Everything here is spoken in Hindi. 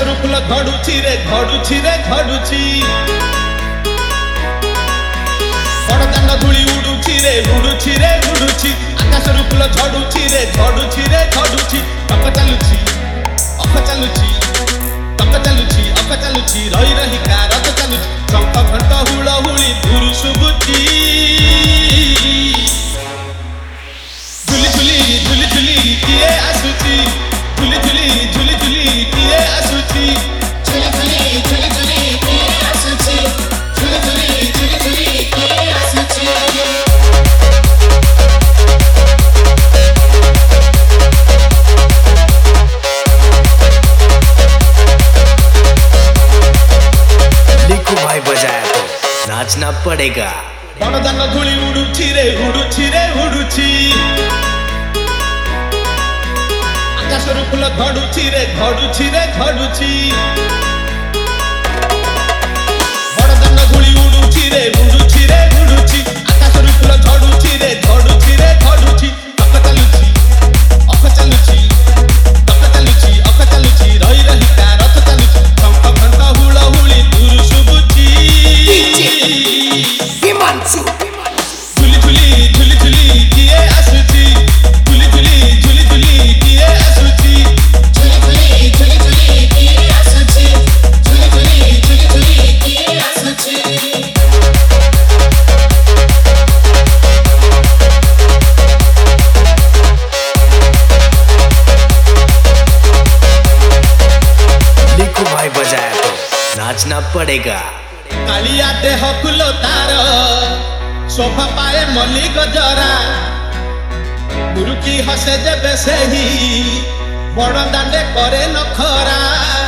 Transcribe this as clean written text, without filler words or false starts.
ଆକାଶରୁ ଫୁଲ ଝଡୁଛି ରେ ଝଡୁଛି ରେ ଝଡୁଛି ବଡ଼ଦାଣ୍ଡ ଧୂଳି ଉଡୁଛି ରେ ଉଡୁଛି ରେ ଉଡୁଛି ଆକାଶରୁ ଫୁଲ ଝଡୁଛି ରେ ଝଡୁଛି ରେ ଝଡୁଛି ଅଖ ଚାଲୁଛି ଅଖ ଚାଲୁଛି ତକ ଚାଲୁଛି ଅଖ ଚାଲୁଛି ରହି ରହିକା ରଥ ଚାଲୁଛି ଶଙ୍ଖ ଘଣ୍ଟ ହୁଳହୁଳି ଧୁରୁ ଶୁଭୁଛି ଝୁଲି ଝୁଲି ଝୁଲି ଝୁଲି କିଏ ଆସୁଛି ଝୁଲି ଝୁଲି ଝୁଲି ଝୁଲି କିଏ ଆସୁଛି ଝୁଲି ଝୁଲି ଝୁଲି ଝୁଲି କିଏ ଆସୁଛି ଝୁଲି ଝୁଲି ଝୁଲି ଝୁଲି କିଏ ଆସୁଛି लिखू भाई बजाया तो नाचना पड़ेगा बड़दान धूली उड़ुछि रे उड़ुछि रे उड़ुछि आकाशरू फूल झड़ुछि रे झड़ुछि रे झड़ुछि बड़दान धूली उड़ुछि रे उड़ुछि रे उड़ुछि आकाशरू फूल झड़ुछि रे झड़ुछि रे झड़ुछि अख चालुछि अख चालुछि तक चालुछि अख चालुछि रही रहिका रथ चालुछि शंख घंट हुळहुळी दूर शुभुछि झुली झुली झुली झुली किए आसुची झुली झुली झुली झुली किए आसुची झुली झुली झुली झुली किए आसुची झुली झुली झुली झुली किए आसुची लिखू भाई बजाया तो नाचना पड़ेगा कालिया देह फुल तार शोभा पाए मल्ली गजरा गुरुकी हसे जेबे सेही बड़ दांडे करे नखरा